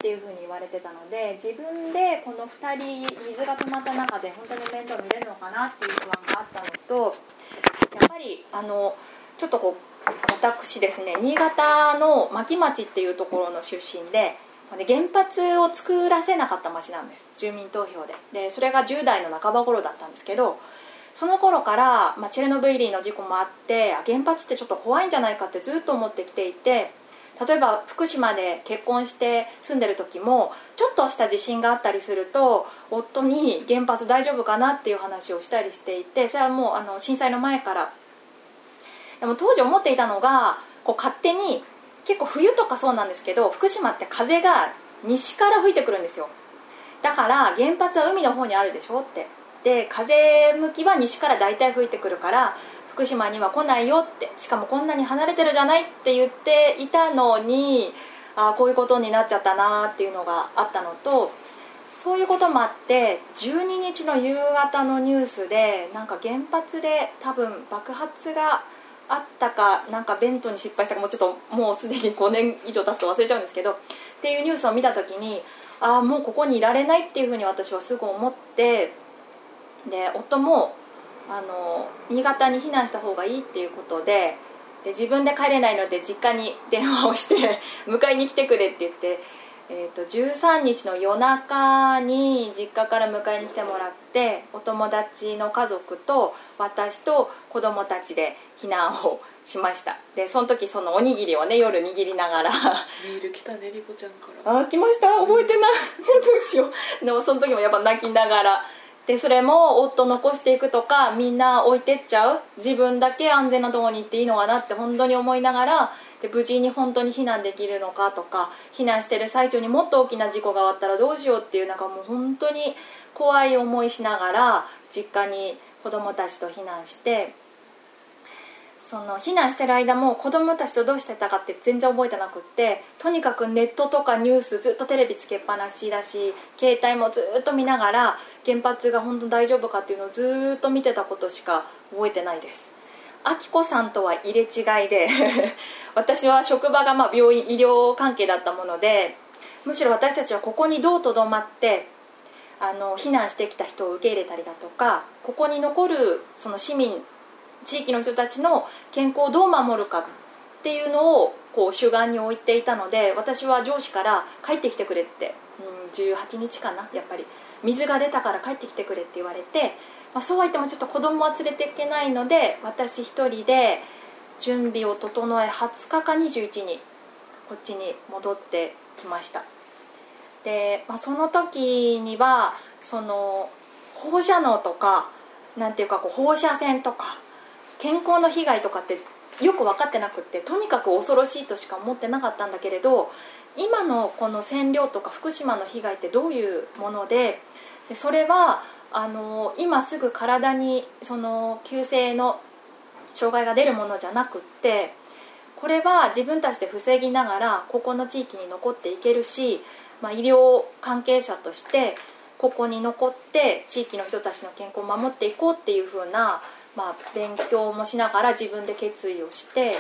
っていうふうに言われてたので、自分でこの2人水が止まった中で本当に面倒見れるのかなっていう不安があったのと、やっぱりちょっとこう私ですね、新潟の牧町っていうところの出身で、原発を作らせなかった町なんです、住民投票で。それが10代の半ば頃だったんですけど、その頃から、チェルノブイリの事故もあって、原発ってちょっと怖いんじゃないかってずっと思ってきていて、例えば福島で結婚して住んでる時もちょっとした地震があったりすると夫に原発大丈夫かなっていう話をしたりしていて、それはもう震災の前から。でも当時思っていたのが、こう勝手に結構冬とかそうなんですけど、福島って風が西から吹いてくるんですよ。だから原発は海の方にあるでしょって、で風向きは西から大体吹いてくるから福島には来ないよって、しかもこんなに離れてるじゃないって言っていたのに、こういうことになっちゃったなっていうのがあったのと、そういうこともあって12日の夕方のニュースでなんか原発で多分爆発があったか、なんかベントに失敗したか、もうすでに5年以上経つと忘れちゃうんですけどっていうニュースを見た時に、もうここにいられないっていうふうに私はすぐ思って、で夫も新潟に避難した方がいいっていうことで、自分で帰れないので実家に電話をして迎えに来てくれって言って、13日の夜中に実家から迎えに来てもらって、お友達の家族と私と子供たちで避難をしました。でその時そのおにぎりをね夜握りながらメール来たね、リコちゃんから。 来ました、覚えてない、どうしよう。でもその時もやっぱ泣きながらで、それも夫残していくとかみんな置いてっちゃう、自分だけ安全なところに行っていいのかなって本当に思いながら、で無事に本当に避難できるのかとか、避難してる最中にもっと大きな事故があったらどうしようっていう、なんかもう本当に怖い思いしながら実家に子供たちと避難して、その避難してる間も子供たちとどうしてたかって全然覚えてなくって、とにかくネットとかニュースずっとテレビつけっぱなしだし、携帯もずっと見ながら原発が本当に大丈夫かっていうのをずっと見てたことしか覚えてないです。あきこさんとは入れ違いで私は職場が病院医療関係だったもので、むしろ私たちはここにどうとどまって避難してきた人を受け入れたりだとか、ここに残るその市民地域の人たちの健康をどう守るかっていうのをこう主眼に置いていたので、私は上司から帰ってきてくれって、18日かな、やっぱり水が出たから帰ってきてくれって言われて、そうは言ってもちょっと子供は連れていけないので、私一人で準備を整え20日か21にこっちに戻ってきました。で、その時にはその放射能とかなんていうかこう放射線とか健康の被害とかってよく分かってなくって、とにかく恐ろしいとしか思ってなかったんだけれど、今のこの占領とか福島の被害ってどういうもので、それは今すぐ体にその急性の障害が出るものじゃなくって、これは自分たちで防ぎながらここの地域に残っていけるし、医療関係者としてここに残って地域の人たちの健康を守っていこうっていう風な、勉強もしながら自分で決意をして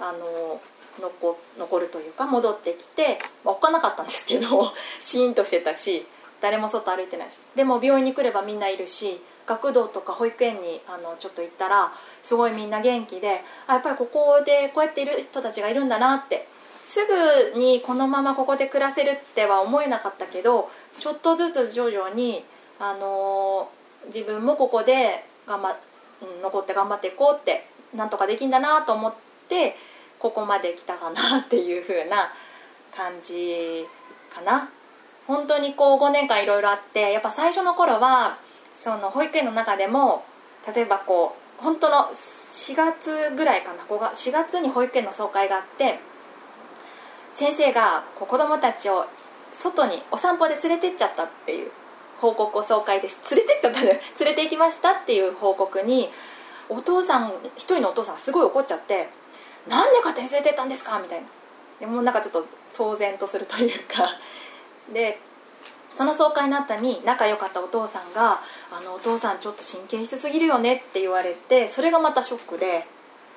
残るというか戻ってきて、おっかなかったんですけどシーンとしてたし誰も外歩いてないし、でも病院に来ればみんないるし、学童とか保育園にちょっと行ったらすごいみんな元気で、やっぱりここでこうやっている人たちがいるんだなって、すぐにこのままここで暮らせるっては思えなかったけど、ちょっとずつ徐々に自分もここで残って頑張っていこうって、なんとかできんだなと思ってここまで来たかなっていう風な感じかな。本当にこう5年間いろいろあって、やっぱ最初の頃はその保育園の中でも例えばこう本当の4月ぐらいかな、4月に保育園の総会があって、先生がこう子どもたちを外にお散歩で連れてっちゃったっていう報告を総会で連れてっちゃったね連れて行きましたっていう報告に、お父さん一人のお父さんがすごい怒っちゃって、なんで勝手に連れてったんですかみたいな。でもうなんかちょっと騒然とするというかで、その総会の後に仲良かったお父さんがお父さんちょっと神経質すぎるよねって言われて、それがまたショックで、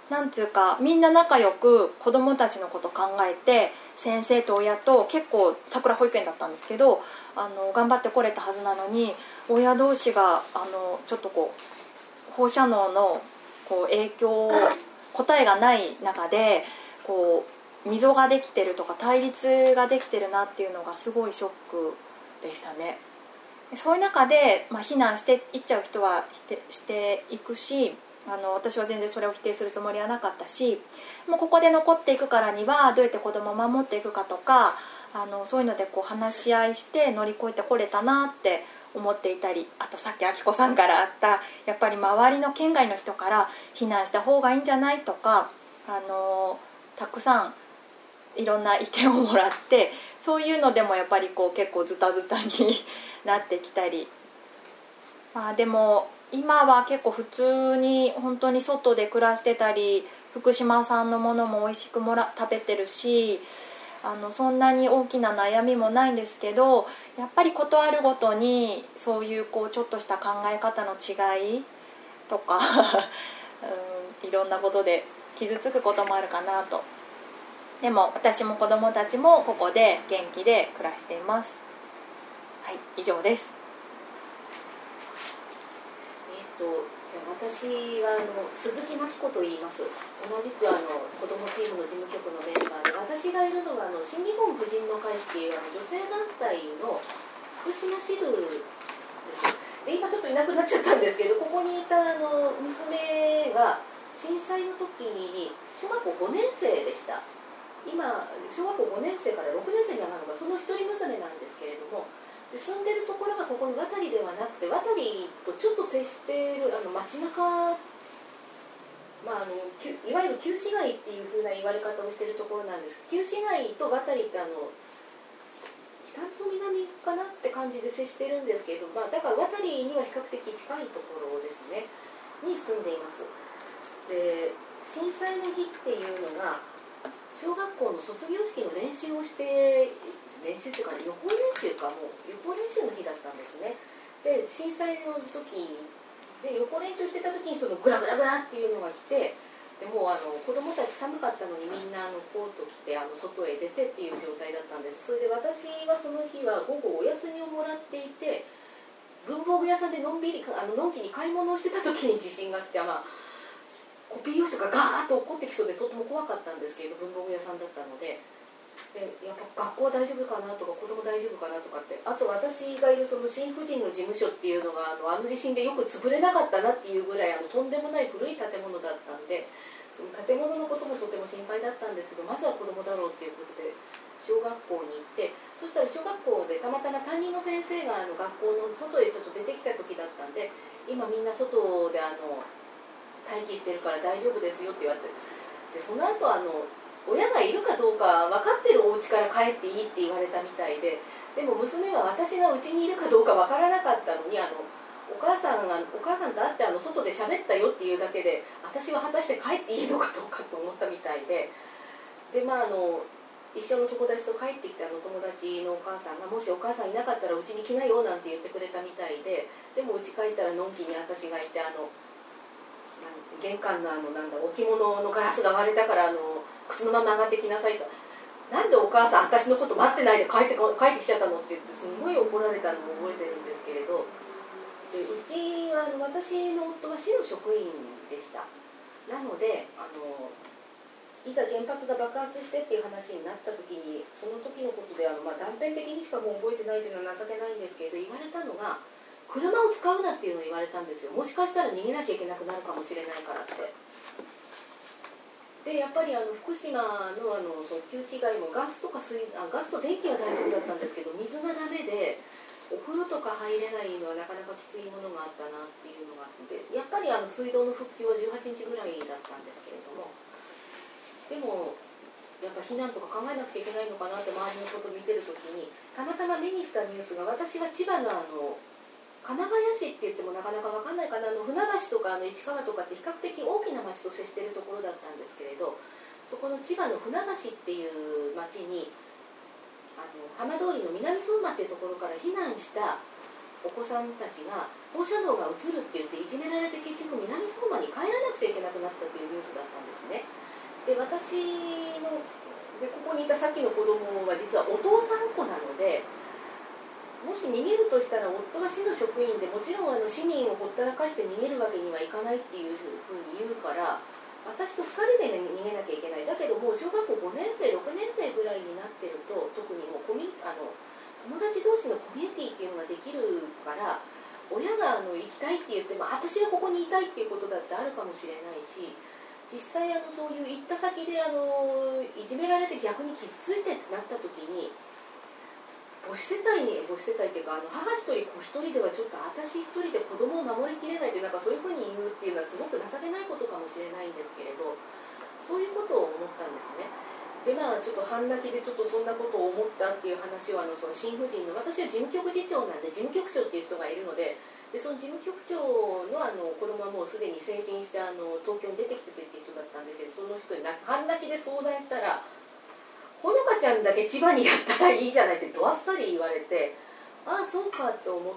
なんつうかみんな仲良く子どもたちのこと考えて、先生と親と結構桜保育園だったんですけど頑張ってこれたはずなのに、親同士がちょっとこう放射能のこう影響答えがない中でこう溝ができてるとか対立ができてるなっていうのがすごいショックでしたね。そういう中で、避難していっちゃう人はしていくし、私は全然それを否定するつもりはなかったし、もうここで残っていくからにはどうやって子供を守っていくかとかそういうのでこう話し合いして乗り越えてこれたなって思っていたり、あとさっきあきこさんからあったやっぱり周りの県外の人から避難した方がいいんじゃないとかたくさんいろんな意見をもらって、そういうのでもやっぱりこう結構ズタズタになってきたり、でも今は結構普通に本当に外で暮らしてたり、福島産のものも美味しく食べてるし、そんなに大きな悩みもないんですけど、やっぱり事あるごとにそういうこうちょっとした考え方の違いとかいろんなことで傷つくこともあるかなと。でも私も子供たちもここで元気で暮らしています。はい、以上です。 じゃあ私は鈴木真希子と言います。同じく子どもチームの事務局のメンバーで、私がいるのが新日本婦人の会っていう女性団体の福島支部です。で今ちょっといなくなっちゃったんですけど、ここにいた娘が震災の時に小学校5年生でした。今小学校5年生から6年生にはなるのがその一人娘なんですけれども、で住んでるところがここに渡りではなくて、渡りとちょっと接している街中、いわゆる旧市街っていう風な言われ方をしているところなんです。旧市街と渡りって北と南かなって感じで接してるんですけど、だから渡りには比較的近いところですねに住んでいます。で震災の日っていうのが小学校の卒業式の練習をして練習っていうか、予行練習か、もう予行練習の日だったんですね。で震災の時で予行練習してた時にそのグラグラグラっていうのが来て、でもう子供たち寒かったのにみんなコート着て外へ出てっていう状態だったんです。それで私はその日は午後お休みをもらっていて、文房具屋さんでのんびりのんきに買い物をしてた時に地震が来て、コピー用紙とかガーッと落っこってきそうでとっても怖かったんですけど、文房具屋さんだったので。でやっぱ学校は大丈夫かなとか子供大丈夫かなとかって、あと私がいるその新婦人の事務所っていうのが地震でよく潰れなかったなっていうぐらいとんでもない古い建物だったんで、その建物のこともとても心配だったんですけど、まずは子供だろうっていうことで小学校に行って、そしたら小学校でたまたま担任の先生が学校の外へちょっと出てきた時だったんで、今みんな外で待機してるから大丈夫ですよって言われて、でその後親がいるかどうか分かってるお家から帰っていいって言われたみたいで、でも娘は私がうちにいるかどうか分からなかったのにお母さんと会って外で喋ったよっていうだけで、私は果たして帰っていいのかどうかと思ったみたいで、で一緒の友達と帰ってきた友達のお母さんが、もしお母さんいなかったらうちに来なよなんて言ってくれたみたいで、でもうち帰ったらのんきに私がいて玄関の置物のガラスが割れたから靴のまま上がってきなさいと、なんでお母さん私のこと待ってないで帰ってきちゃったのって言ってすごい怒られたのも覚えてるんですけれど、でうちは私の夫は市の職員でした。なのでいざ原発が爆発してっていう話になった時に、その時のことで断片的にしかもう覚えてないというのは情けないんですけれど、言われたのが車を使うなっていうのを言われたんですよ。もしかしたら逃げなきゃいけなくなるかもしれないからって。でやっぱり福島のその旧市街もガスと電気は大丈夫だったんですけど、水がダメでお風呂とか入れないのはなかなかきついものがあったなっていうのがあって、やっぱり水道の復旧は18日ぐらいだったんですけれども、でもやっぱ避難とか考えなくちゃいけないのかなって周りのことを見てるときに、たまたま目にしたニュースが、私は千葉の鎌ヶ谷市って言ってもなかなか分かんないかな、船橋とか市川とかって比較的大きな町と接しているところだったんですけれど、そこの千葉の船橋っていう町に浜通りの南相馬っていうところから避難したお子さんたちが放射能が移るって言っていじめられて結局南相馬に帰らなくちゃいけなくなったというニュースだったんですね。で私のでここにいたさっきの子供は実はお父さん子なので、もし逃げるとしたら夫が市の職員でもちろん市民をほったらかして逃げるわけにはいかないっていうふうに言うから、私と2人で、ね、逃げなきゃいけない。だけどもう小学校5年生6年生ぐらいになってると特にもう友達同士のコミュニティっていうのができるから、親が行きたいって言っても私はここにいたいっていうことだってあるかもしれないし、実際そういう行った先でいじめられて逆に傷ついてってなった時に母子世帯っていうか母一人子一人ではちょっと私一人で子供を守りきれないってなんかそういうふうに言うっていうのはすごく情けないことかもしれないんですけれど、そういうことを思ったんですね。でちょっと半泣きでちょっとそんなことを思ったっていう話をその新婦人の、私は事務局次長なんで事務局長っていう人がいるので、その事務局長の子供はもうすでに成人して東京に出てきててっていう人だったんだけど、その人に半泣きで相談したら、ほのかちゃんだけ千葉にやったらいいじゃないってどあっさり言われて、ああそうかと思って、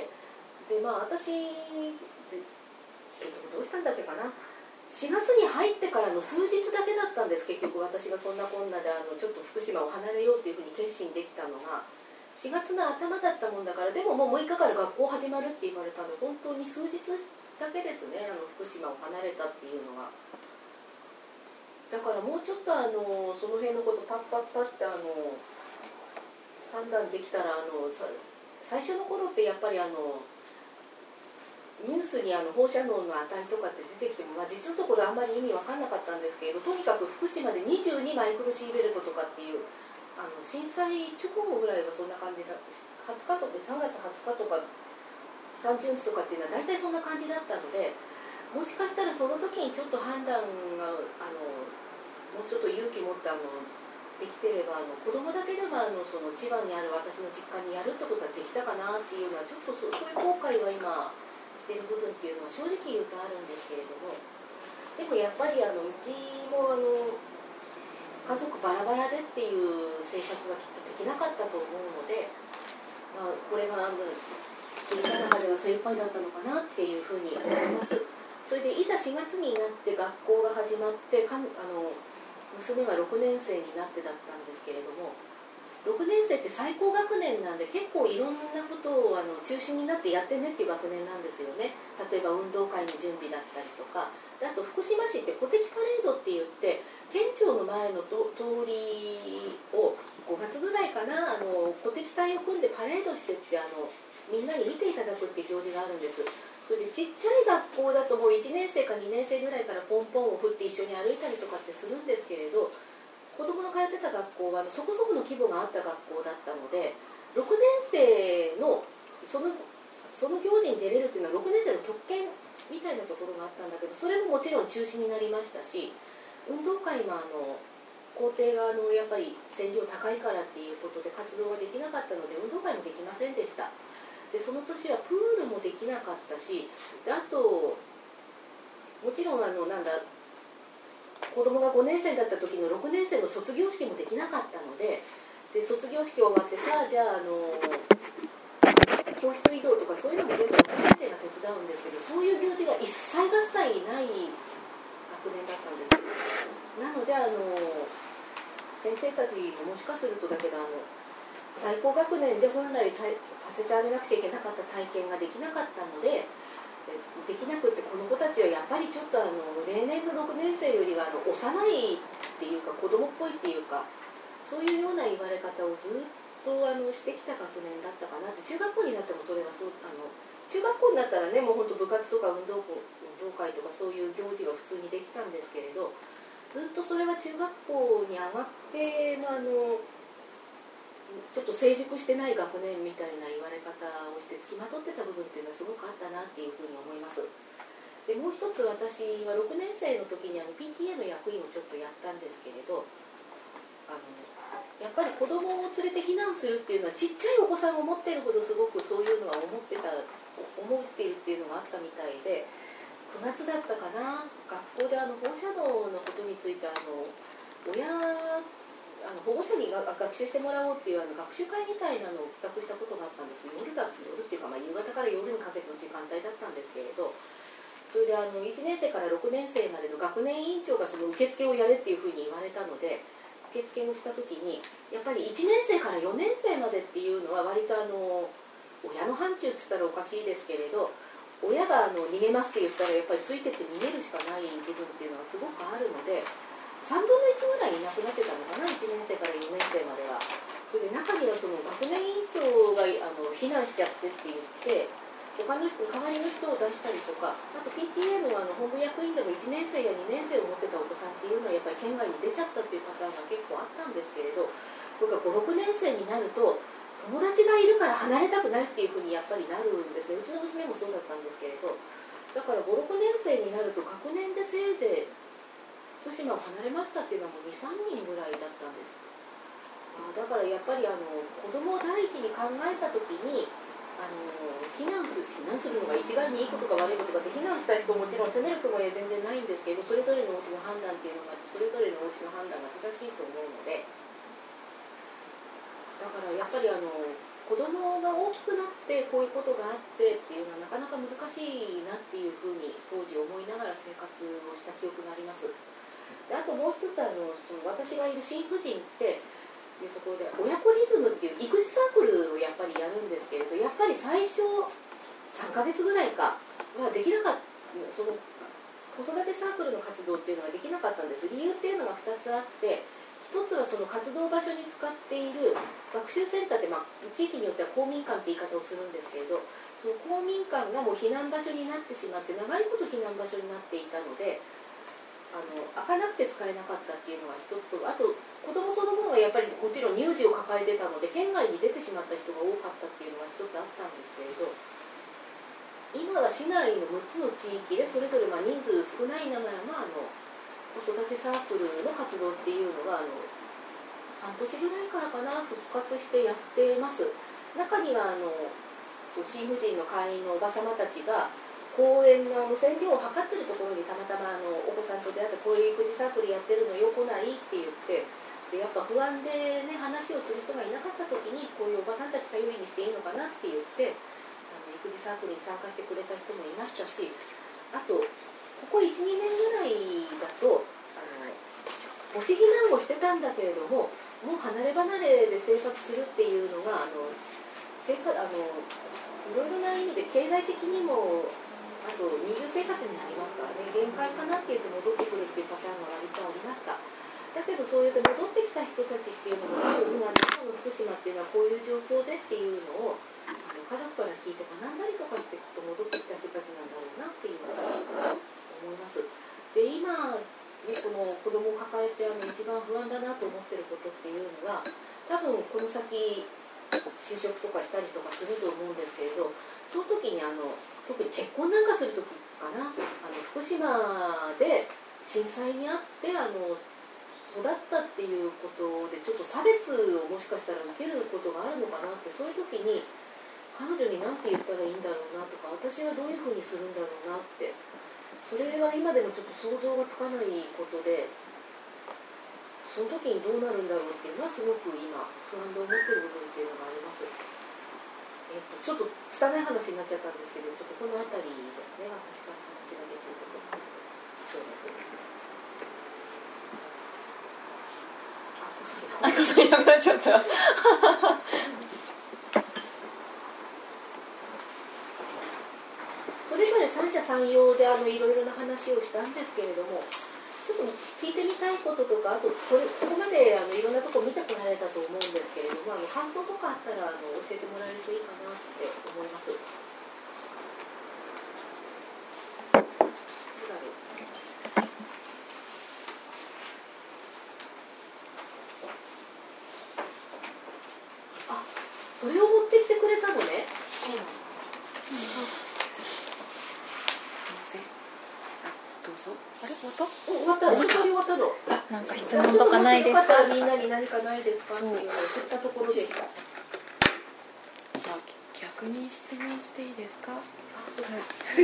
で私どうしたんだっけかな、4月に入ってからの数日だけだったんです。結局私がそんなこんなでちょっと福島を離れようっていうふうに決心できたのが4月の頭だったもんだから、でももう6日から学校始まるって言われたの本当に数日だけですね、福島を離れたっていうのが。だからもうちょっとその辺のことパッパッパって判断できたら最初の頃ってやっぱりニュースに放射能の値とかって出てきても、実のところあんまり意味分かんなかったんですけれど、とにかく福島で22マイクロシーベルトとかっていう震災直後ぐらいはそんな感じだ、20日とか3月20日とか30日とかっていうのは大体そんな感じだったので、もしかしたらその時にちょっと判断がもうちょっと勇気持ってできてれば子供だけでもその千葉にある私の実家にやるってことはできたかなっていうのはちょっとそういう後悔は今してる部分っていうのは正直言うとあるんですけれども、でもやっぱりうちも家族バラバラでっていう生活はきっとできなかったと思うので、これが聞いた中では精一杯だったのかなっていうふうに思います。それでいざ4月になって学校が始まって娘は6年生になってだったんですけれども、6年生って最高学年なんで結構いろんなことを中心になってやってねっていう学年なんですよね。例えば運動会の準備だったりとか、あと福島市って鼓笛パレードって言って県庁の前の通りを5月ぐらいかな鼓笛隊を組んでパレードしてってみんなに見ていただくっていう行事があるんです。それでちっちゃい学校だともう1年生か2年生ぐらいからポンポンを振って一緒に歩いたりとかってするんですけれど、子供の通ってた学校はそこそこの規模があった学校だったので、6年生のその行事に出れるっていうのは6年生の特権みたいなところがあったんだけど、それももちろん中止になりましたし、運動会も校庭がやっぱり線量高いからっていうことで活動ができなかったので運動会もできませんでした。でその年はプールもできなかったし、であともちろん子供が5年生だった時の6年生の卒業式もできなかったので、卒業式終わってさあじゃあ教室移動とかそういうのも全部6年生が手伝うんですけど、そういう行事が一切合切ない学年だったんです。なので先生たちももしかするとだけど最高学年で本来させてあげなくちゃいけなかった体験ができなかったので、できなくってこの子たちはやっぱりちょっと例年の6年生よりは幼いっていうか子供っぽいっていうか、そういうような言われ方をずっとしてきた学年だったかなって。中学校になってもそれはそう中学校になったらねもう本当部活とか運動会とかそういう行事が普通にできたんですけれど、ずっとそれは中学校に上がってのちょっと成熟してない学年みたいな言われ方をして付きまとってた部分っていうのはすごくあったなっていうふうに思います。でもう一つ私は6年生の時にPTA の役員をちょっとやったんですけれど、やっぱり子供を連れて避難するっていうのはちっちゃいお子さんを持っているほどすごくそういうのは思っているっていうのがあったみたいで、9月だったかな、学校で放射能のことについて親保護者に学習してもらおうっていう学習会みたいなのを企画したことがあったんです。夜っていうか、夕方から夜にかけての時間帯だったんですけれど、それで1年生から6年生までの学年委員長がその受付をやれっていうふうに言われたので、受付をした時にやっぱり1年生から4年生までっていうのは割と親の範疇って言ったらおかしいですけれど、親が逃げますって言ったらやっぱりついてって逃げるしかない部分っていうのがすごくあるので、3分の1ぐらいいなくなってたのかな、1年生から4年生までは。それで中にはその学年委員長が避難しちゃってって言って他の人、代わりの人を出したりとか、あと PTA の本部役員でも1年生や2年生を持ってたお子さんっていうのはやっぱり県外に出ちゃったっていうパターンが結構あったんですけれど、僕は5、6年生になると友達がいるから離れたくないっていうふうにやっぱりなるんですね。うちの娘もそうだったんですけれど、だから5、6年生になると学年でせいぜい福島を離れましたっていうのはもう 2、3人ぐらいだったんです。だからやっぱり子供を第一に考えた時に避難するのが一概にいいことか悪いことかって、避難した人もちろん責めるつもりは全然ないんですけど、それぞれのお家の判断っていうのがあって、それぞれのお家の判断が正しいと思うので、だからやっぱり子供が大きくなってこういうことがあってっていうのはなかなか難しいなっていうふうに当時思いながら生活をした記憶があります。であともう一つその私がいる新婦人っていうところで親子リズムっていう育児サークルをやっぱりやるんですけれど、やっぱり最初3ヶ月ぐらいかはできなかった。その子育てサークルの活動っていうのができなかったんです。理由っていうのが2つあって、1つはその活動場所に使っている学習センターって、地域によっては公民館って言い方をするんですけれど、その公民館がもう避難場所になってしまって長いこと避難場所になっていたので、開かなくて使えなかったっていうのが一つと、あと子供そのものがやっぱりもちろん乳児を抱えてたので県外に出てしまった人が多かったっていうのが一つあったんですけれど、今は市内の6つの地域でそれぞれ人数少ないながら子育てサークルの活動っていうのが半年ぐらいからかな復活してやってます。中には新婦人の会員のおばさまたちが公園の線量を測ってるところにたまたまお子さんと出会ってこういう育児サークルやってるのよ来ないって言って、でやっぱ不安でね話をする人がいなかった時にこういうおばさんたち頼りにしていいのかなって言って育児サークルに参加してくれた人もいましたし、あとここ 1,2 年ぐらいだと母子避難をしてたんだけれども、もう離れ離れで生活するっていうのがいろいろな意味で経済的にもあと二重生活になりますからね、限界かなって言って戻ってくるっていうパターンが割とありました。だけどそうやって戻ってきた人たちっていうのも今の福島っていうのはこういう状況でっていうのを家族から聞いて学んだりとかしてきっと戻ってきた人たちなんだろうなっていうのを思います。で今この子供を抱えて一番不安だなと思ってることっていうのは、多分この先就職とかしたりとかすると思うんですけれど、その時に特に結婚なんかする時かな、福島で震災にあって育ったっていうことでちょっと差別をもしかしたら受けることがあるのかなって、そういう時に彼女に何て言ったらいいんだろうなとか、私はどういうふうにするんだろうなって、それは今でもちょっと想像がつかないことで、その時にどうなるんだろうっていうのはすごく今不安で思ってる部分っていうのがあります。ちょっと拙い話になっちゃったんですけど、ちょっとこの辺りですね、私から話ができること。そうです。 それなくなっちゃったそれぞれ三者三様でいろいろな話をしたんですけれども、ちょっと聞いてみたいこととか、あとここまでいろんなとこ見てこられたと思うんですけれども、感想とかあったら教えてもらえるといいかなって思います。それを持ってきてくれたのね。そうなの。すみません。どうぞ。あれ終わった。終わったの。 なんか質問とかないですか。 みんなに何かないですかっていうのを振ったところでした。 逆に質問していいですか。はい。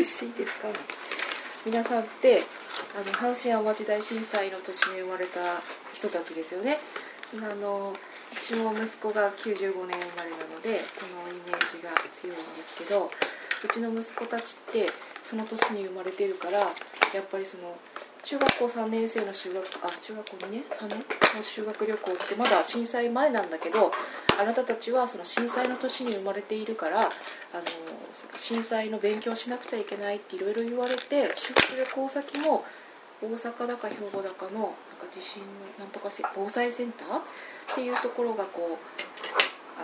していいですか。皆さんって阪神・淡路大震災の年に生まれた人たちですよね。 うちも息子が95年生まれなのでそのイメージが強いんですけど、うちの息子たちってその年に生まれてるから、やっぱりその中学校3年生の中学校2年3年の修学旅行ってまだ震災前なんだけど、あなたたちはその震災の年に生まれているから震災の勉強しなくちゃいけないっていろいろ言われて、修学旅行先も大阪だか兵庫だかのなんか地震のなんとか防災センターっていうところがこう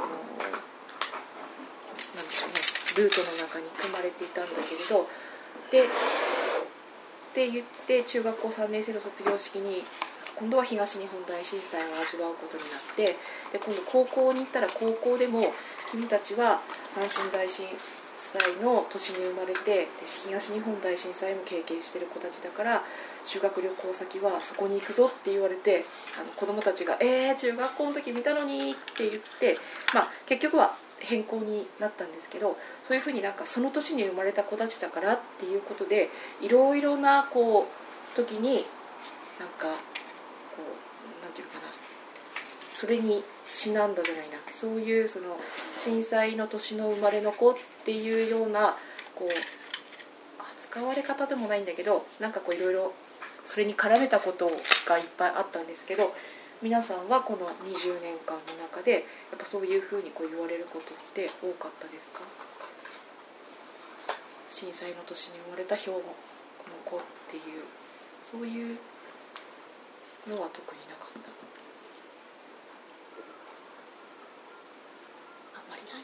なんでしょうね、ルートの中に組まれていたんだけれど、って言って中学校3年生の卒業式に今度は東日本大震災を味わうことになって、で今度高校に行ったら高校でも君たちは阪神大震災の年に生まれて、で東日本大震災も経験してる子たちだから修学旅行先はそこに行くぞって言われて、子供たちが中学校の時見たのにって言って、結局は変更になったんですけど、そういうふうになんかその年に生まれた子たちだからっていうことでいろいろなこう時になんかこうなんていうのかな、それにちなんだじゃないな、そういうその震災の年の生まれの子っていうようなこう扱われ方でもないんだけど、なんかこういろいろそれに絡めたことがいっぱいあったんですけど、皆さんはこの20年間の中でやっぱそういうふうにこう言われることって多かったですか？震災の年に生まれた兵庫の子っていうそういうのは特になかった。あんまりない。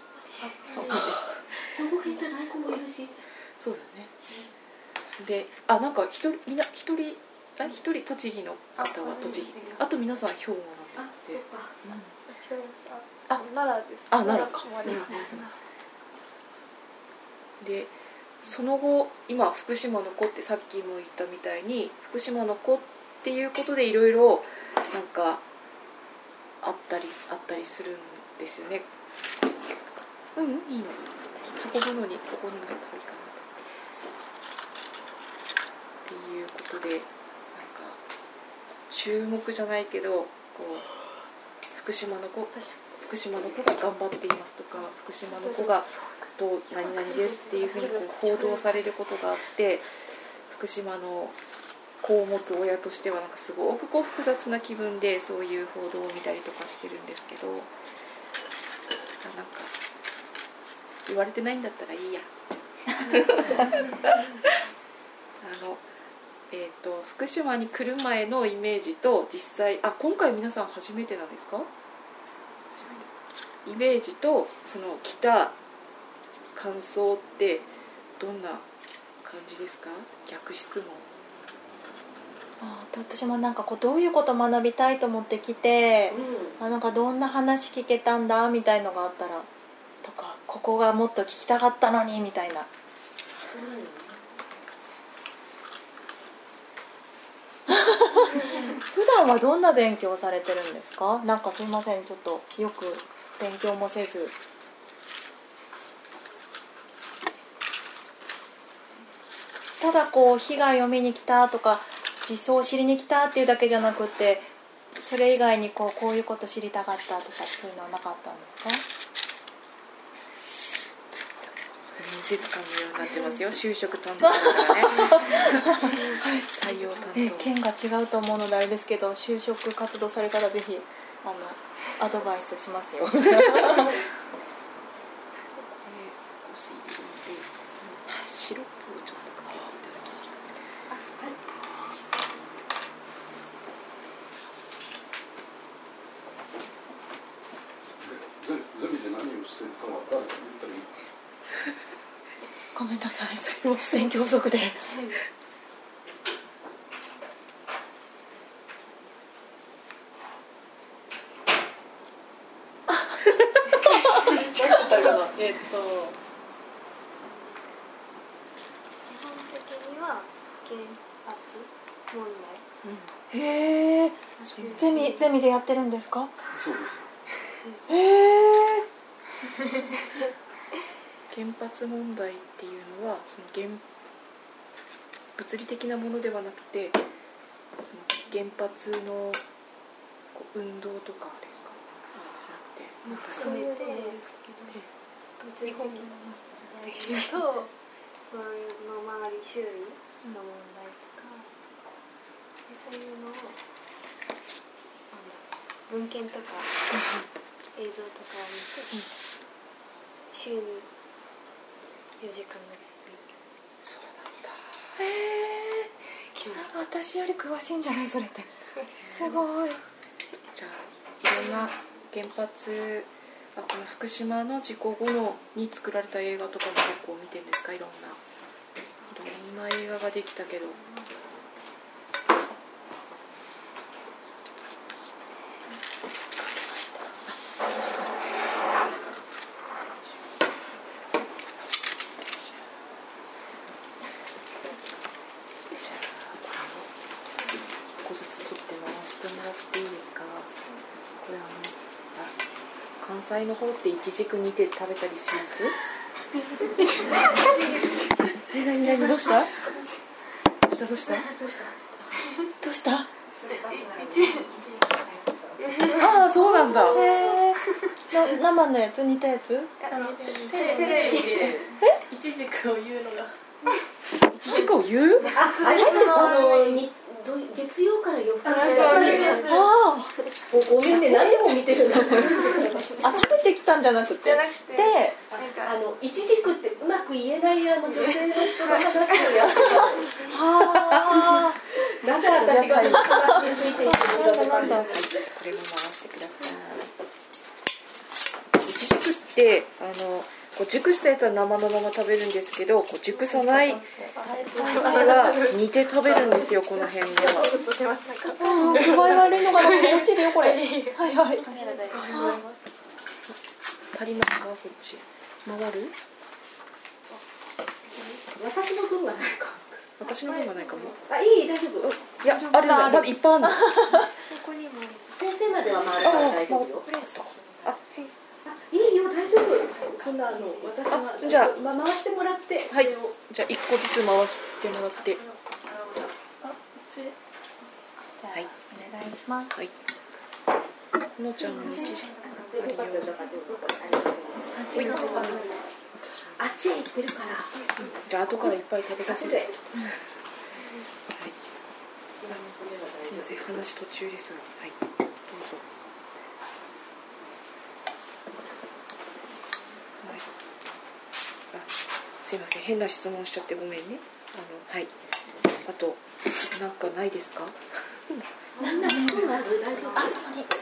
兵庫県じゃない子もいるし。 そうだね。で、なんか一人栃木の方は栃木、あと皆さん兵庫なんで。 そうか。 違います。奈良です。 奈良か。で、その後今福島の子ってさっきも言ったみたいに福島の子っていうことでいろいろなんかあったりするんですよね。いいの。運ぶのにここに乗せた方がいいかなっていうことで、なんか注目じゃないけどこう福島の子が頑張っていますとか、福島の子が何々ですっていうふうにこう報道されることがあって、福島の子を持つ親としてはなんかすごくこう複雑な気分でそういう報道を見たりとかしてるんですけど、なんか言われてないんだったらいいや福島に来る前のイメージと実際今回皆さん初めてなんですか？イメージとその来た感想ってどんな感じですか？逆質問。 私もなんかこうどういうこと学びたいと思って来て、なんかどんな話聞けたんだみたいのがあったらとか、ここがもっと聞きたかったのにみたいな。普段はどんな勉強をされてるんですか？なんかすいません、ちょっとよく勉強もせず。ただこう被害を見に来たとか実相を知りに来たっていうだけじゃなくて、それ以外にこういうこと知りたかったとかそういうのはなかったんですか？ 面接官のようになってますよ。就職担当ですからね採用担当、 県が違うと思うのであれですけど、就職活動される方ぜひアドバイスしますよシロップをちょっとかけていただきます。 ゼミで何をしてるかは誰か言ったらいい？ ごめんなさい、すいません、勉強不足で基本的には原発問題。 へえ、ゼミでやってるんですか？ そうです。 原発問題っていうのはその物理的なものではなくて、その原発の運動とかですか？ まとめて日本とその周り周囲の問題とかでそういうのを文献とか映像とかを見て週に4時間ぐらいそうなんだ。 私より詳しいんじゃないそれって。すごい。 じゃあいろんな原発、この福島の事故後のに作られた映画とかも結構見てるんですか？いろんな映画ができたけど。関西の方っていちじく煮て食べたりします？何どうした？どうした？ああそうなんだ。 生のやつ煮たやつ？ テレビでいちじくを言うのがいちじくを言う？ あれって月曜から4日ごめんね、何も見てるの食べてきたんじゃなくていちじくってうまく言えない女性の人が話をやってたなぜ私が話についていくのかこれも回してください。いちじくってこう熟したやつは生のまま食べるんですけど、こう熟さないうちは煮て食べるんですよ。この辺では具合悪いのが落ちるよこれ。はいはい。 足りますか？そっち回る？ 私の分がないか。 私の分がないかも。 いい、大丈夫。 いや、あるまだいっぱいあるの。 先生までは回るから大丈夫よ。いいよ、大丈夫。そんな私がじゃあ回してもらって。 はい。じゃあ1個ずつ回してもらって。 じゃあ、はい、お願いします。 はい。のちゃんの1時ありよ。 あっちへ行ってるから。 じゃあ後からいっぱい食べさせて。はい。すみません、話途中ですが、はい。どうぞ。はい。すみません、変な質問しちゃってごめんね。はい。あとなんかないですか？ なんだ、そうなの？大丈夫。 あ、そこに。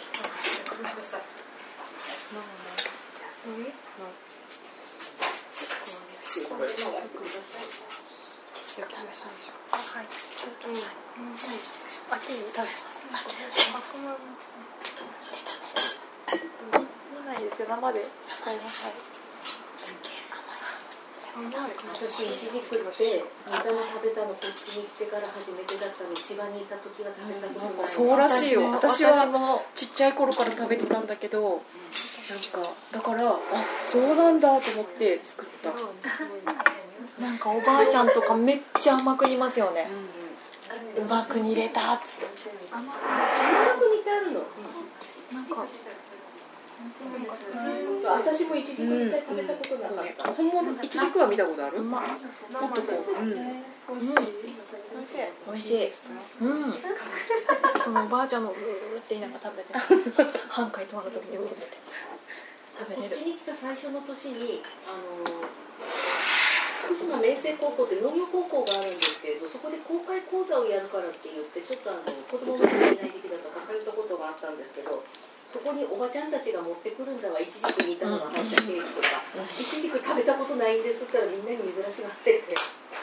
見ないですけど生で使いなさい。 すっげえ私いちじくって煮たの食べたのこっちに来てから初めてだったの。千葉にいた時は食べたことない。 そうらしいよ。私はちっちゃい頃から食べてたんだけど、なんかだからそうなんだと思って作った。 なんかおばあちゃんとかめっちゃ甘く煮ますよね。うまく煮れたっつって。 甘く煮てあるの。私もいちじく自体食べたことなかった。 本物いちじくは見たことある？もっとこう、 美味しい。そのおばあちゃんのうーって言いながら食べて、半回止まる時にうーって食べれる。 こっちに来た最初の年に福島明星高校って農業高校があるんですけれど、そこで公開講座をやるからって言ってちょっと子供の時いない時期だとか通ったことがあったんですけど、そこにおばちゃんたちが持ってくるんだわ、いちじく煮たのが入ったケーキとか、いちじく食べたことないんですって言ったらみんなに珍しがってて。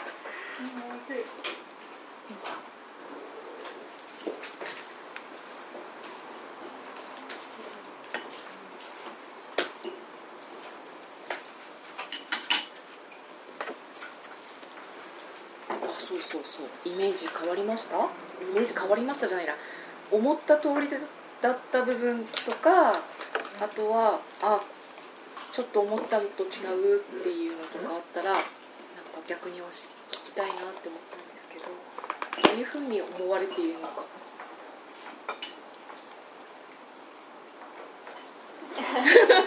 そうイメージ変わりました？イメージ変わりましたじゃないな。思った通りだった部分とか、あとはちょっと思ったのと違うっていうのとかあったら、なんか逆に聞きたいなって思ったんですけど、どういうふうに思われているのか。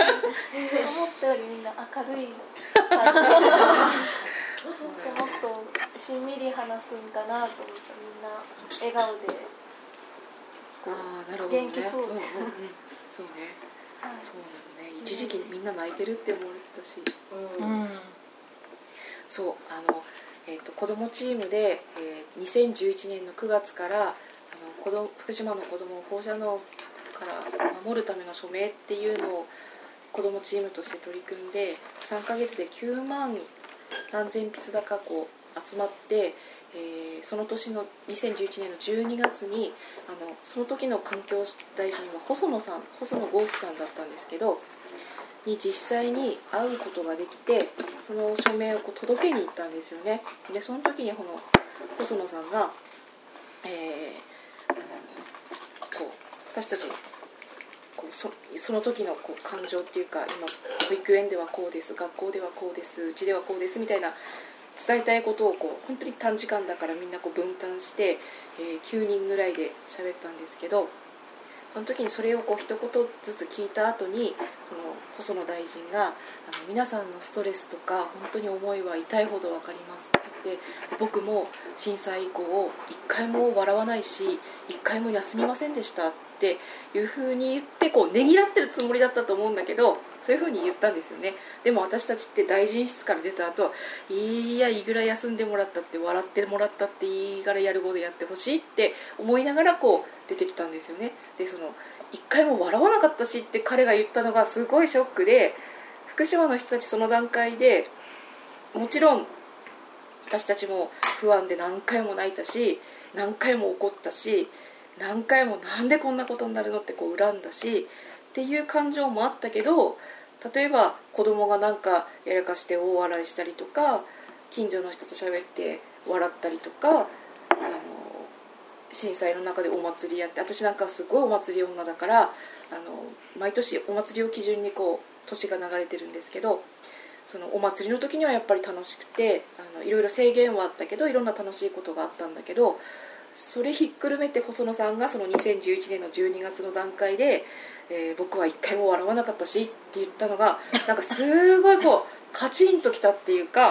ったよりみんな明るい感じもっとしんみり話すんかなと思ってみんな笑顔でなるほどね。 元気そう、 そうね、そうなのね。一時期みんな泣いてるって思われてたし、そう子どもチームで、2011年の9月から福島の子どもを放射能から守るための署名っていうのを子どもチームとして取り組んで3ヶ月で9万何千筆だか集まって、その年の2011年の12月にその時の環境大臣は細野豪志さんだったんですけどに実際に会うことができてその署名を届けに行ったんですよね。でその時に細野さんが、私たちその時の感情っていうか今保育園ではこうです学校ではこうですうちではこうですみたいな伝えたいことを本当に短時間だからみんな分担して、9人ぐらいで喋ったんですけどその時にそれを一言ずつ聞いた後に細野大臣が皆さんのストレスとか本当に思いは痛いほど分かりますって言って僕も震災以降一回も笑わないし一回も休みませんでしたっていう風に言ってねぎらってるつもりだったと思うんだけどそういう風に言ったんですよね。でも私たちって大臣室から出た後いくら休んでもらったって笑ってもらったっていいからやることやってほしいって思いながら出てきたんですよね。で一回も笑わなかったしって彼が言ったのがすごいショックで福島の人たちその段階でもちろん私たちも不安で何回も泣いたし何回も怒ったし何回もなんでこんなことになるのって恨んだしっていう感情もあったけど例えば子供がなんかやらかして大笑いしたりとか近所の人と喋って笑ったりとか震災の中でお祭りやって私なんかすごいお祭り女だから毎年お祭りを基準に年が流れてるんですけどそのお祭りの時にはやっぱり楽しくていろいろ制限はあったけどいろんな楽しいことがあったんだけどそれひっくるめて細野さんがその2011年の12月の段階で、僕は一回も笑わなかったしって言ったのがなんかすごいカチンときたっていうか、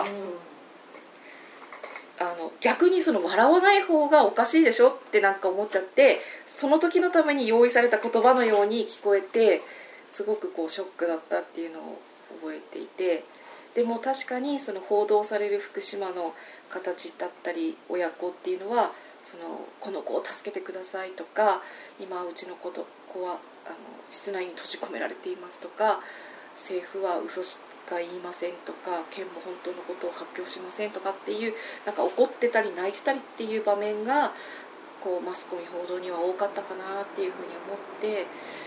逆に笑わない方がおかしいでしょってなんか思っちゃってその時のために用意された言葉のように聞こえてすごくショックだったっていうのを覚えていてでも確かに報道される福島の形だったり親子っていうのはこの子を助けてくださいとか今うちの子は室内に閉じ込められていますとか政府は嘘しか言いませんとか県も本当のことを発表しませんとかっていうなんか怒ってたり泣いてたりっていう場面がマスコミ報道には多かったかなっていうふうに思って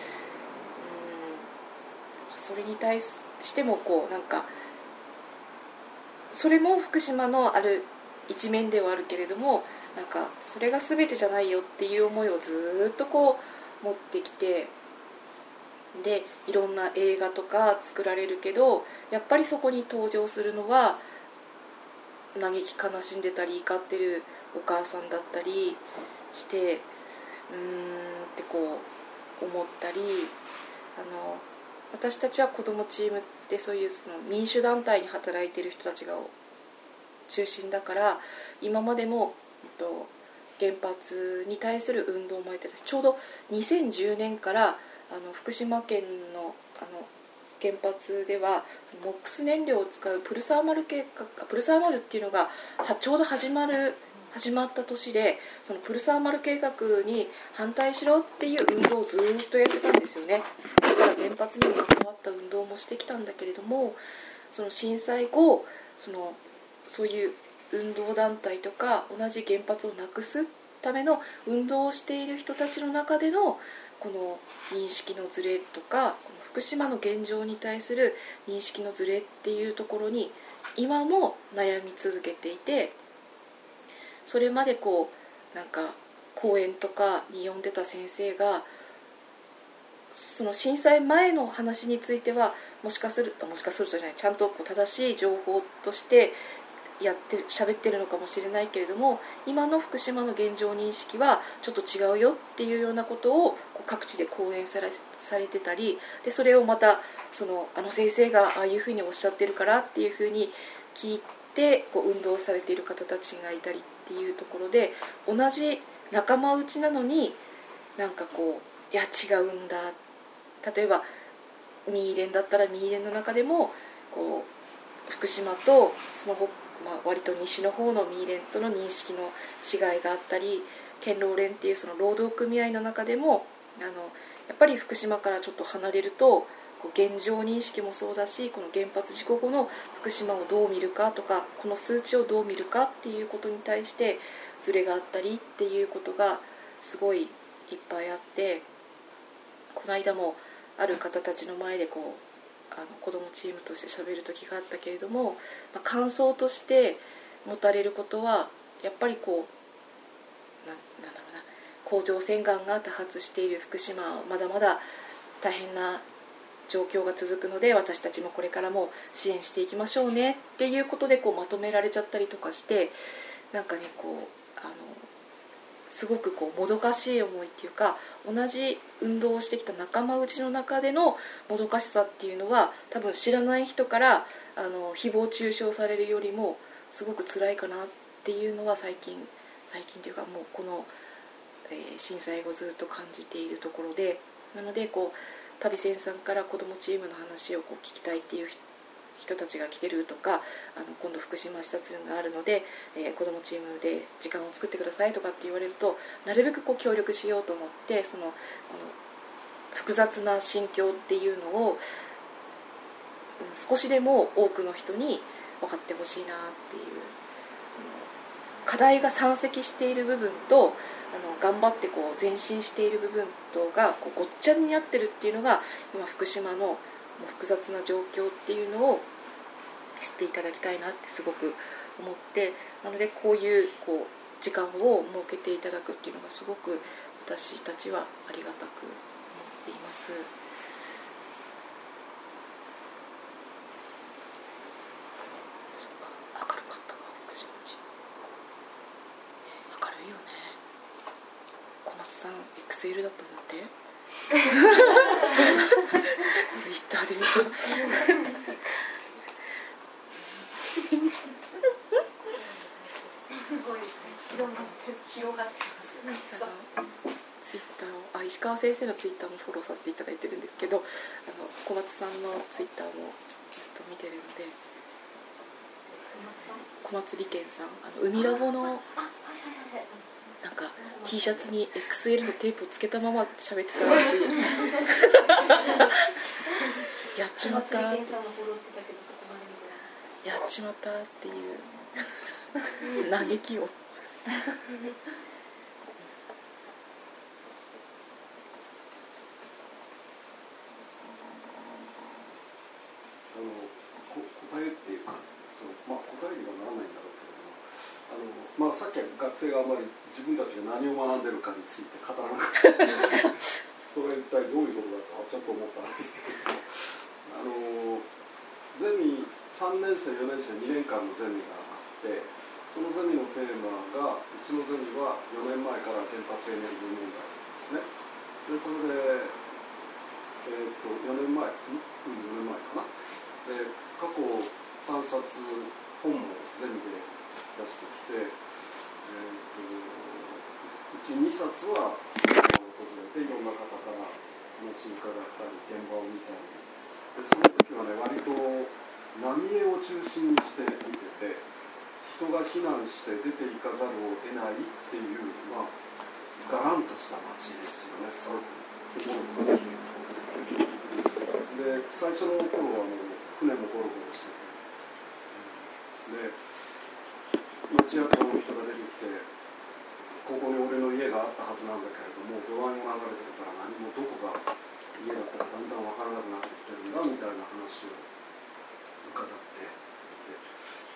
それに対してもなんかそれも福島のある一面ではあるけれどもなんかそれが全てじゃないよっていう思いをずっと持ってきてでいろんな映画とか作られるけどやっぱりそこに登場するのは嘆き悲しんでたり怒ってるお母さんだったりしてって思ったり私たちは子どもチームってそういう民主団体に働いてる人たちが中心だから今までも原発に対する運動もやってたしちょうど2010年から福島県の原発ではMOX燃料を使うプルサーマルっていうのがちょうど始まった年でそのプルサーマル計画に反対しろっていう運動をずっとやってたんですよね。だから原発に関わった運動もしてきたんだけれどもその震災後そういう運動団体とか同じ原発をなくすための運動をしている人たちの中でのこの認識のズレとかこの福島の現状に対する認識のズレっていうところに今も悩み続けていてそれまでなんか講演とかに呼んでた先生がその震災前の話についてはもしかするとじゃないちゃんと正しい情報として喋ってるのかもしれないけれども、今の福島の現状認識はちょっと違うよっていうようなことを各地で講演されてたりで、それをまたあの先生がああいうふうにおっしゃってるからっていうふうに聞いて運動されている方たちがいたりっていうところで、同じ仲間内なのになんかいや違うんだ、例えばミーレンだったらミーレンの中でも福島と割と西の方のミーレンとの認識の違いがあったり、堅労連っていう労働組合の中でもやっぱり福島からちょっと離れると現状認識もそうだし、この原発事故後の福島をどう見るかとか、この数値をどう見るかっていうことに対してズレがあったりっていうことがすごいいっぱいあって、この間もある方たちの前で子どもチームとして喋る時があったけれども、感想として持たれることはやっぱりなんだろうな、甲状腺がんが多発している福島はまだまだ大変な状況が続くので、私たちもこれからも支援していきましょうねっていうことでまとめられちゃったりとかして、なんかねすごくもどかしい思いっていうか、同じ運動をしてきた仲間内の中でのもどかしさっていうのは多分知らない人から誹謗中傷されるよりもすごく辛いかなっていうのは最近というかもうこの、震災後ずっと感じているところで、なので旅仙さんから子どもチームの話を聞きたいっていう人たちが来てるとか、今度福島視察があるので、子どもチームで時間を作ってくださいとかって言われると、なるべく協力しようと思って、この複雑な心境っていうのを少しでも多くの人に分かってほしいなっていう、課題が山積している部分と頑張って前進している部分とがごっちゃになってるっていうのが今福島の複雑な状況っていうのを知っていただきたいなってすごく思って、なのでこういう時間を設けていただくっていうのがすごく私たちはありがたく思っています。そうか、明るかったか福島市。明るいよね。小松さん XL だったんだってツイッターで見た広がってます。 ツイッターを石川先生のツイッターもフォローさせていただいてるんですけど、小松さんのツイッターもずっと見てるので、小松理研さん海ラボのなんか T シャツに XL のテープをつけたまま喋ってたらしいやっちまったやっちまったっていう嘆きを答えっていうか答えにはならないんだろうけれども、さっき学生があまり自分たちが何を学んでるかについて語らなかったそれ一体どういうことだとちょっと思ったんですけど、ゼミ3年生4年生2年間のゼミがあって、そのゼミのテーマがうちのゼミは4年前から原発エネルギー問題ですね。でそれで、4年前かな。で過去3冊本もゼミで出してきて、うち2冊は訪れていろんな方から話を伺ったり現場を見たりで、その時はね割と浪江を中心にして見てて、人が避難して出ていかざるを得ないっていう、がらんとした街ですよね。すごく思うことがで、最初の頃は船もゴロゴロしてて、で町役場の人が出てきて、ここに俺の家があったはずなんだけれども、ドライも流れてるから何もどこが家だったかだんだん分からなくなってきてるんだみたいな話を伺って、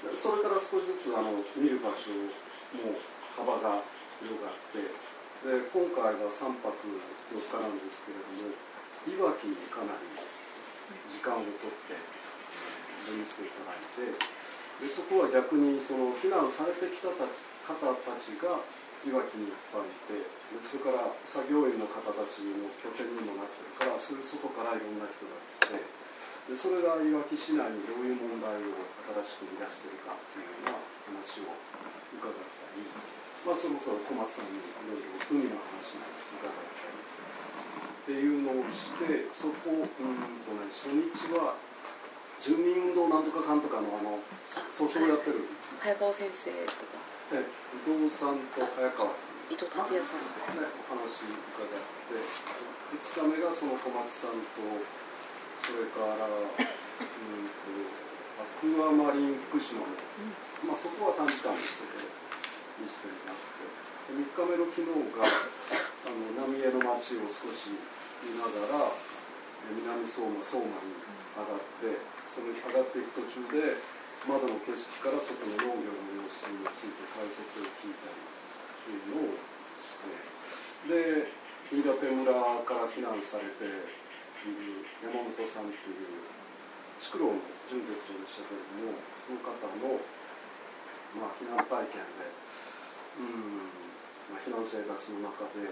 でそれから少しずつ見る場所も幅が広がって、で今回が3泊4日なんですけれども、いわきにかなり時間をとって見せていただいて、ででそこは逆にその避難されてきた方たちがいわきにいっぱいいて、でそれから作業員の方たちの拠点にもなってるから、そこからいろんな人が来て、でそれがいわき市内にどういう問題を新しく生み出しているかっていうような話を伺ったり、それこそ小松さんにいろいろ海の話も伺ったりっていうのをして、そこ初日は住民運動なんとかかんとかの訴訟をやってる早川先生とか伊藤さんと早川さん、 伊藤達也さんお話伺って、2日目がその小松さんと、それからアクアマリン福島の、そこは短時間でしてミステリーがあって、3日目の昨日が浪江の町を少し見ながら南相馬に上がって、その上がっていく途中で窓の景色から外の農業の様子について解説を聞いたりというのをして、で飯舘村から避難されている山本さんという竹郎の準局長でしたけれども、その方の、避難体験で、避難生活の中で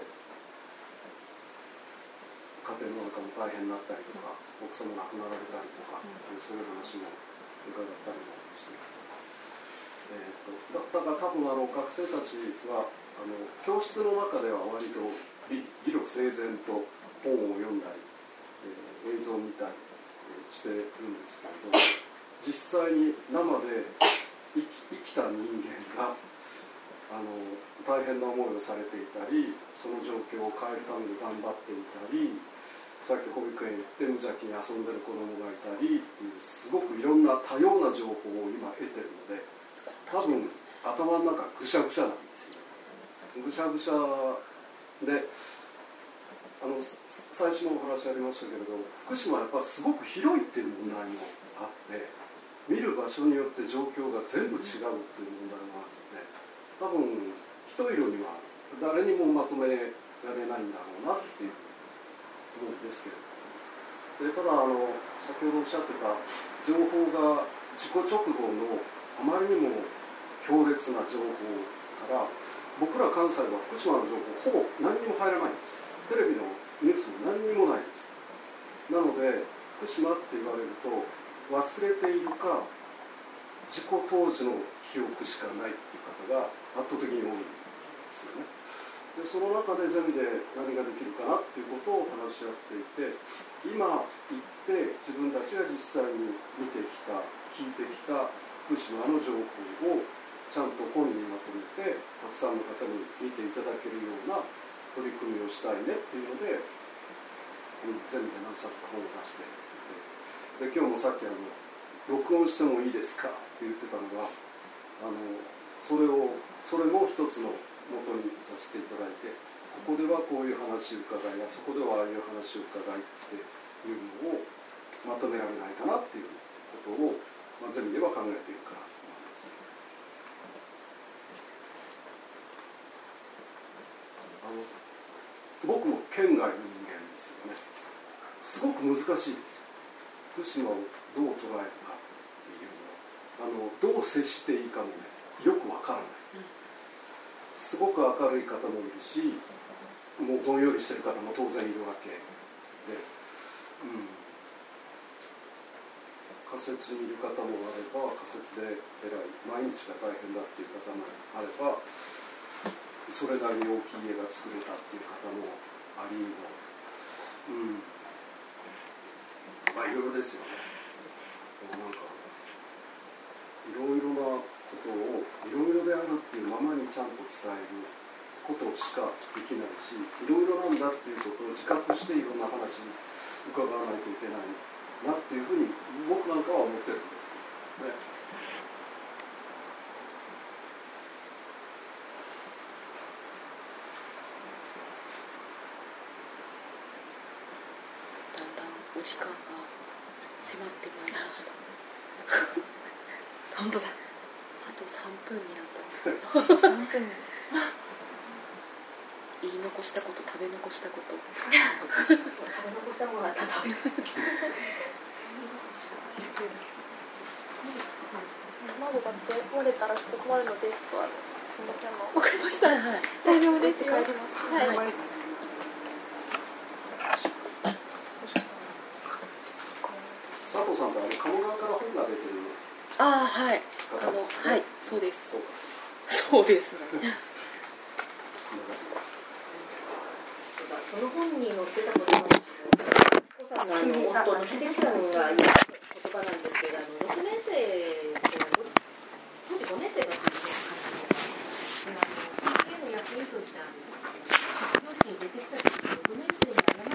家庭の中も大変になったりとか、奥様亡くなられたりとか、そういう話も伺ったりもして、だから多分学生たちは教室の中では割と理路整然と本を読んだり、映像を見たりしてるんですけれど、実際に生で生きた人間が大変な思いをされていたり、その状況を変えるために頑張っていたり、さっき保育園行って無邪気に遊んでる子供がいたりっていう、すごくいろんな多様な情報を今得てるので、多分頭の中ぐしゃぐしゃなんですよ。ぐしゃぐしゃで、最初のお話ありましたけれど、福島はやっぱすごく広いっていう問題もあって、見る場所によって状況が全部違うっていう問題もあるので、多分一色には誰にもまとめられないんだろうなっていう思うんですけれど、ただ先ほどおっしゃってた情報が事故直後のあまりにも強烈な情報から、僕ら関西は福島の情報ほぼ何にも入らないんです。テレビのニュースも何にもないんです。なので福島って言われると忘れているか、事故当時の記憶しかないっていう方が圧倒的に多いんですよね。でその中でゼミで何ができるかなっていうことを話し合っていて、今行って自分たちが実際に見てきた聞いてきた福島の情報をちゃんと本にまとめて、たくさんの方に見ていただけるような取り組みをしたいねっていうので、ゼミで何冊か本を出していて、で今日もさっき録音してもいいですかって言ってたのが、それも一つの元にさせていただいて、ここではこういう話を伺い、そこではああいう話を伺いっていうのをまとめられないかなっていうことを、ゼミでは考えているからと思います。僕も県外の人間ですよね。すごく難しいです。福島をどう捉えるかっていうのをどう接していいかもね、よくわからない。すごく明るい方もいるし、もうどんよりしてる方も当然いるわけで、仮設にいる方もあれば、仮設で偉い毎日が大変だっていう方もあれば、それなりに大きい家が作れたっていう方もありも、いろいろですよね。なんかいろいろなことをいろいろであるっていうままにちゃんと伝えることしかできないし、いろいろなんだっていうことを自覚していろんな話に伺わないといけないなっていうふうに僕なんかは思ってるんですね。 だんだんお時間が迫ってまいりました。 本当だ。 あと3分になったあと3分。 言い残したこと、食べ残したこと。 食べ残したものは食べま卵が割れたらちょっと困るので、ちょっとすみません。わかりました。 はい、 大丈夫ですよ。 帰ります。 はい。 はい。 佐藤さんって鴨川から本が出てるああ、はい。 方ですね。 はい、そうです。 そうかそうですね。 つながってます。 その本に載ってたことなんですけど、子さんの夫の秀樹さんが言った言葉なんですけど、6年生当時5年生だったんですね。野球部として